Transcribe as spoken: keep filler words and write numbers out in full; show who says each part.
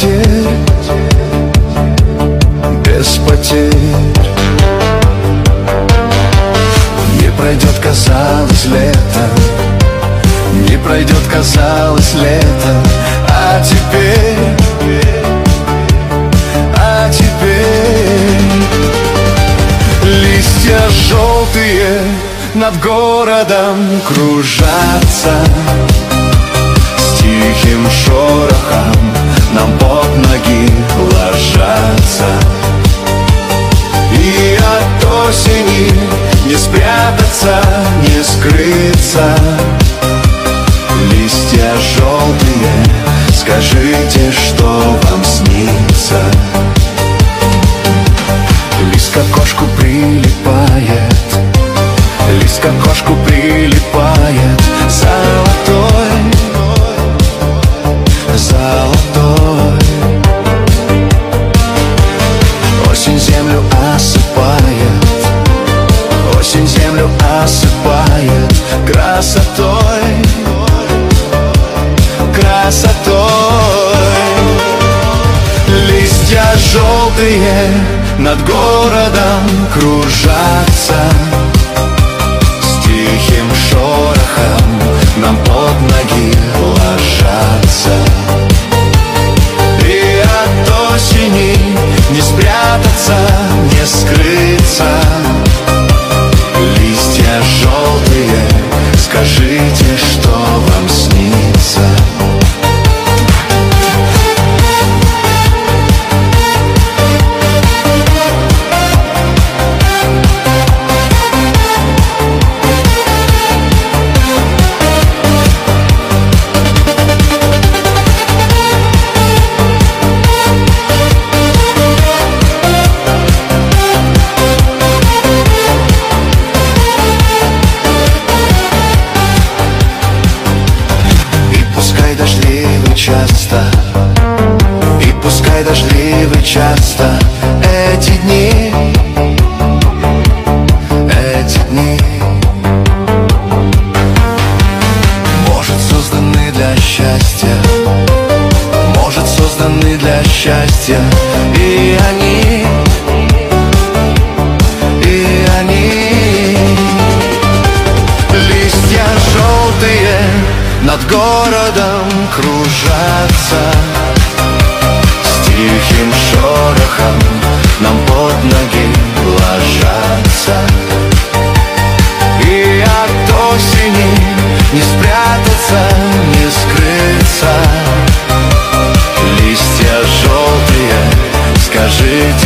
Speaker 1: потерь, без потерь. Не пройдет, казалось, лето, не пройдет, казалось, лето, а теперь, а теперь листья желтые над городом кружатся, с тихим шорохом нам под ноги ложатся. И от осени не спрятаться, не скрыться. Листья желтые, скажите, что вам снится. Лист к окошку прилипает, лист к окошку прилипает, золотой, золотой. Осень землю осыпает, осень землю осыпает красотой, красотой. Листья желтые над городом кружатся, с тихим шорохом нам под ноги ложатся. И от осени не спрятаться, не скрыться. Листья желтые, скажите, что вам снится. Часто, и пускай дождливы часто эти дни, эти дни, может, созданы для счастья, может, созданы для счастья. И они, и они, листья желтые над городом кружатся, с тихим шорохом нам под ноги ложатся. И от осени не спрятаться, не скрыться. Листья желтые, скажите,